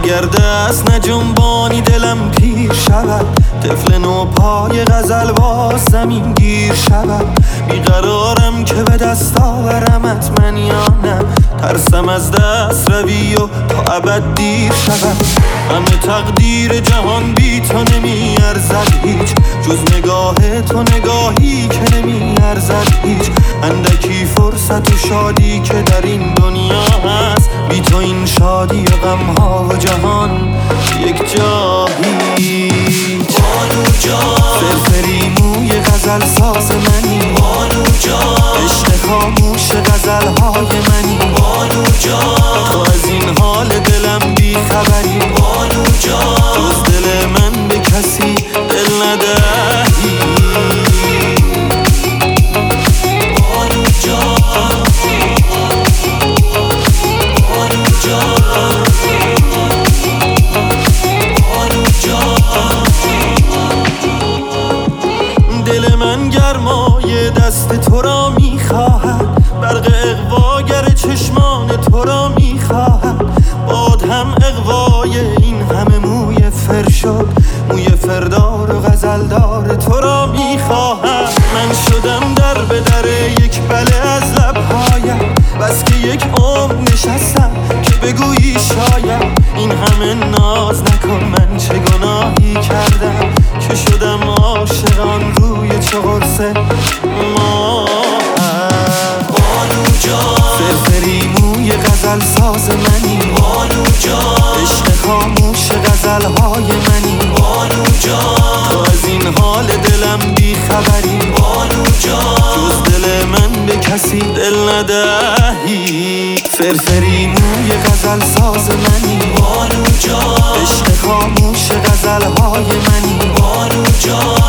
اگر دست نجنبانی دلم پیر شود، طفل نو پای غزل باز زمین گیر شود. بیقرارم که به دست آورمت من یا نه، ترسم از دست روی و تا ابد دیر شود. همه تقدیر جهان بی تو نمی ارزد هیچ، جز نگاه تو نگاهی که نمی ارزد هیچ. اندکی فرصت و شادی که در این دنیا هست، بی تو این شادی و غمها و جهان یک جا هیچ. بانو جان فرفری موی غزل ساز منی، بانو جان عشق خاموش غزلهای منی. بانو جان تو از این حال دلم بی خبری، بانو جان جز دل من به کسی دل ندهی. بانو جان بانو جان بانو جان. دل من گرمای دست تو را میخواهد، برق اغواگر چشمان تو را میخواهد. باد هم اغوای این همه موی فر شد، موی فردار و غزلدار تو را میخواهد. من شدم در به در یک بله از لبهایم، بس که یک عمر نشستم که بگویی شاید. این همه ناز نکن، من چه گناهی کردم که شدم عاشقان روی چه قرص ما. بانو جان فرفری موی غزل ساز منی، بانو جان عشق خاموش غزلهای منی. بانو جان تو از این حال دلم بی خبری، بانو جان جز دل من به کسی دل ندهی. فرفری موی غزل ساز منی، بانو جان عشق خاموش غزلهای منی. بانو جان